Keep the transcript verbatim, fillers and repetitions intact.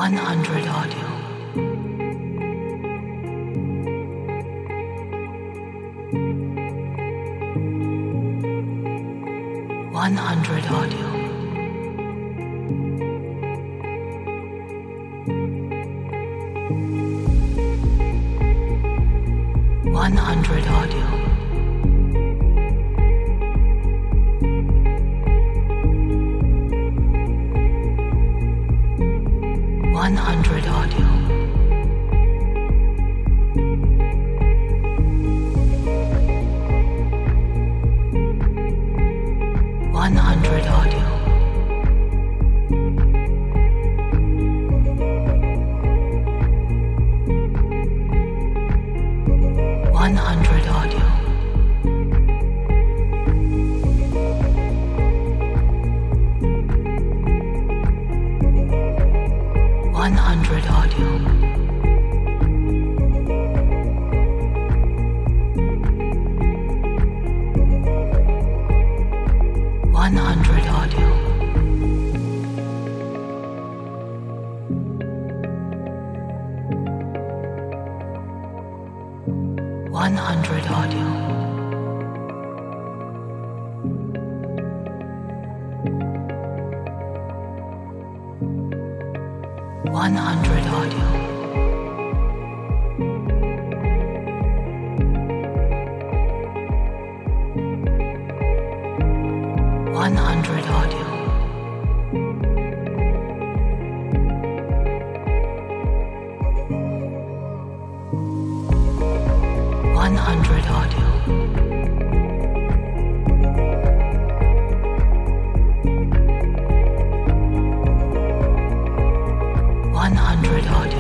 one hundred audio. one hundred audio. one hundred audio. one hundred audio. one hundred audio. one hundred audio. one hundred audio. one hundred audio. one hundred audio. one hundred audio. one hundred audio. one hundred audio. one hundred audio.